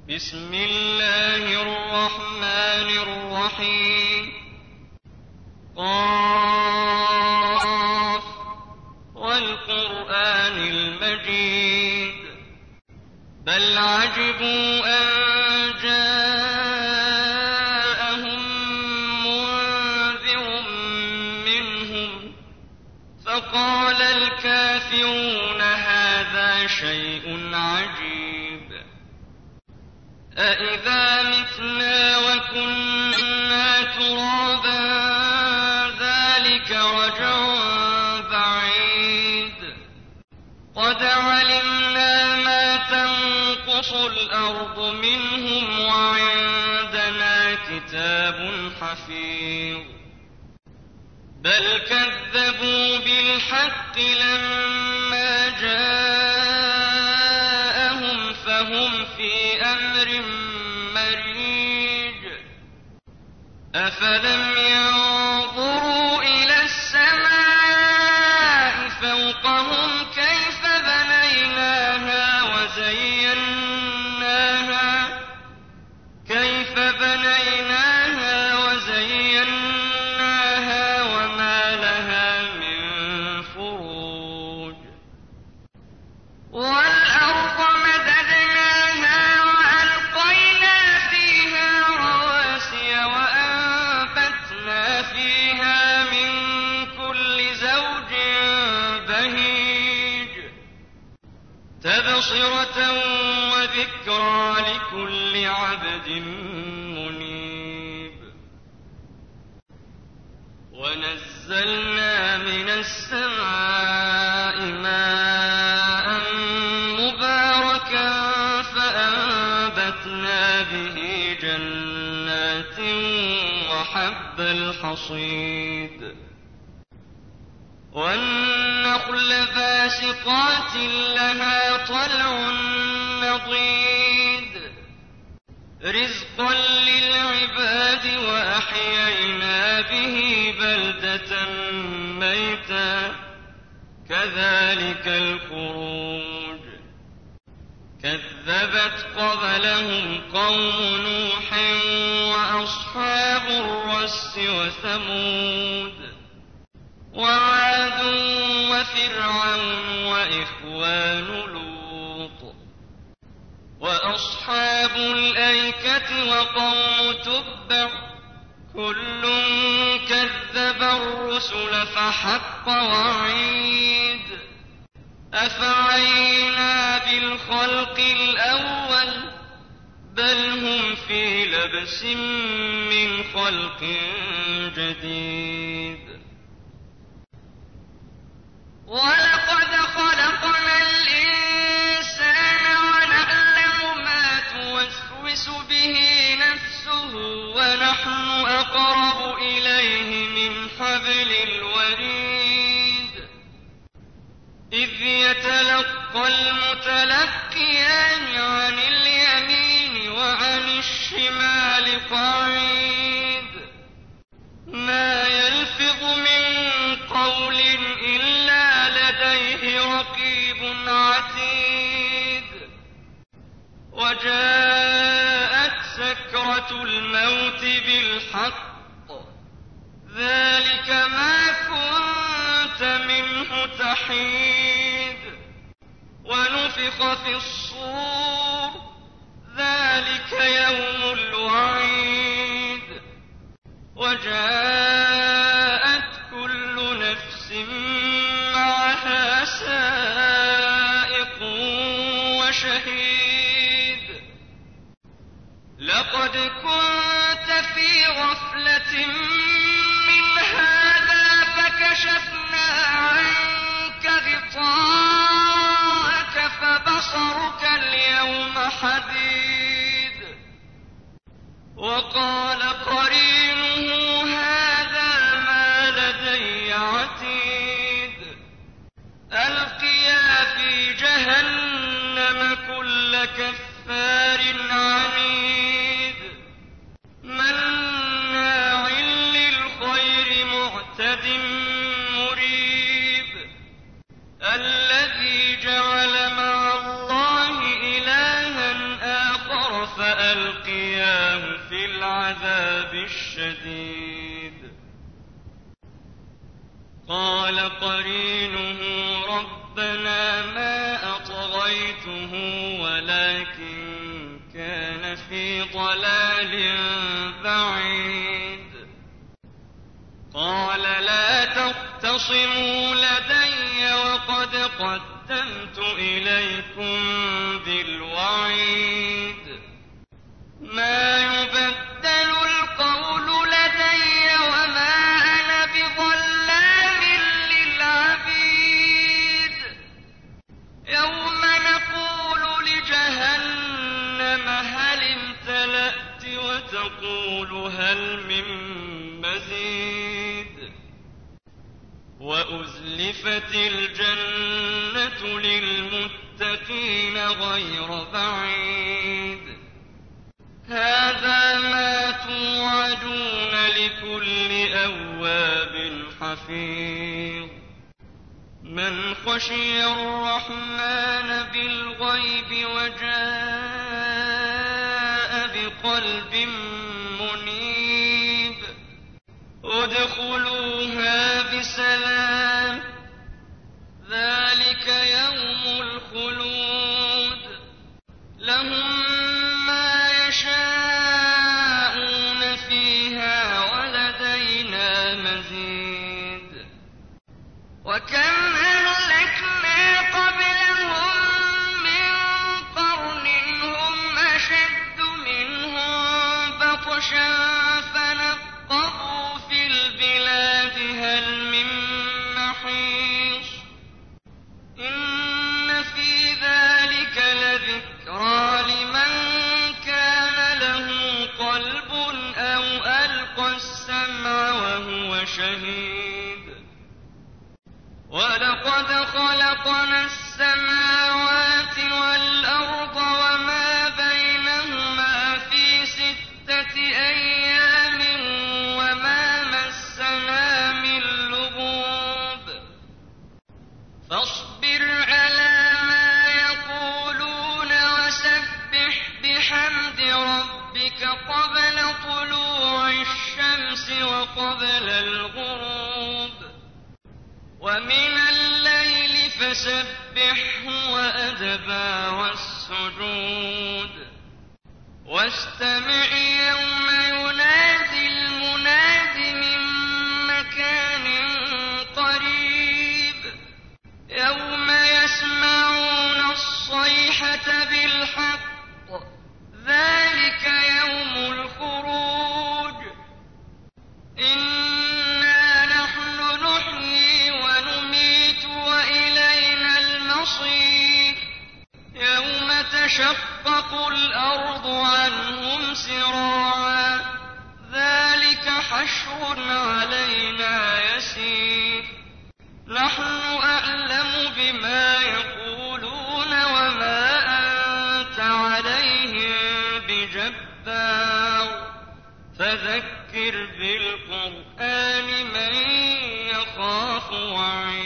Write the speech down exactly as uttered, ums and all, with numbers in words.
بسم الله الرحمن الرحيم قاف والقرآن المجيد بل عجبوا أن جاءهم منذر منهم فقال الكافرون هذا شيء عجيب أإذا متنا وكنا ترابا ذلك رجع بعيد قد علمنا ما تنقص الأرض منهم وعندنا كتاب حفيظ بل كذبوا بالحق لما جاءهم فهم في أمر مريج أفلم ينظروا إلى السماء فوقهم كيف بنيناها وزيناها كيف بنيناها وزيناها وما لها من فروج والأرض مددناها وألقينا فيها رواسي وأنبتنا فيها من كل زوج بهيج تبصرة وذكرى لكل عبد منيب ونزلنا من السماء ماء مباركا فأنبتنا به جنات وحب الحصيد والنخل باسقات لها طلع نضيد رزقا للعباد وأحيينا به بلدة ميتا كذلك الخروج كذبت قبلهم قوم نوح وأصحاب الرس وثمود وعاد وفرعون وإخوان لوط وأصحاب الأيكة وقوم تبع كل كذب الرسل فحق وعيد أفعينا بالخلق الأول بل هم في لبس من خلق جديد ولقد خلقنا الإنسان ونعلم ما توسوس به نفسه ونحن أقرب إليه من حبل الوريد إذ يتلقى المتلقيان عن اليمين وعن الشمال قعيد ما يلفظ من قول إلا لديه رقيب عتيد وجاءت سكرة الموت بالحق ذلك ما كنت منه تحيد ونفخ في الصور ذلك يوم الوعيد وجاءت كل نفس معها سائق وشهيد لقد كنت في غفلة من هذا فكشفنا عنك غطاءك فبصرك اليوم حديد وقال قرينه هذا ما لدي عتيد ألقيا في جهنم كل كفار عنيد مناع للخير معتد مريب الذي جعل مع الله إلها آخر فألقياه في العذاب الشديد. قال قرينه ربنا ما أطغيته ولكن كان في ضلال بعيد. قال لا تختصموا لدي وقد قدمت إليكم بالوعيد. ما يبدل القول لدي وما أنا بظلام للعبيد. يوم نقول لجهنم هل امتلأت وتقول هل من مزيد. وأزلفت الجنة للمتقين غير بعيد. هذا ما توعدون لكل أواب حفيظ. من خشي الرحمن بالغيب وجاء بقلب منيب ادخلوها بسلام ذلك يوم الخلود. لهم ما يشاءون فيها ولدينا مزيد. وكم أهلكنا قبلهم من قرن هم أشد منهم بطشا فنقبوا في البلاد هل من محيص. إن في ذلك لذكرى لمن كان له قلب أو ألقى السمع وهو شهيد. ولقد خلقنا السماوات والأرض وما بينهما في ستة أيام وما مسنا من لغوب. فاصبر على ما يقولون وسبح بحمد ربك قبل طلوع الشمس وقبل الغروب ومن الليل فسبحه وأدبار السجود. واستمع يوم ينادي المناد من مكان قريب. يوم يسمعون الصيحة بالحق ذلك يوم الخروج. إنا نحن نحيي ونميت وإلينا المصير. يوم تشقق الأرض عنهم سراعا ذلك حشر علينا يسير. نحن أعلم بما يقولون وما أنت عليهم بجبار. فذكر بالقرآن من يخاف وعيد.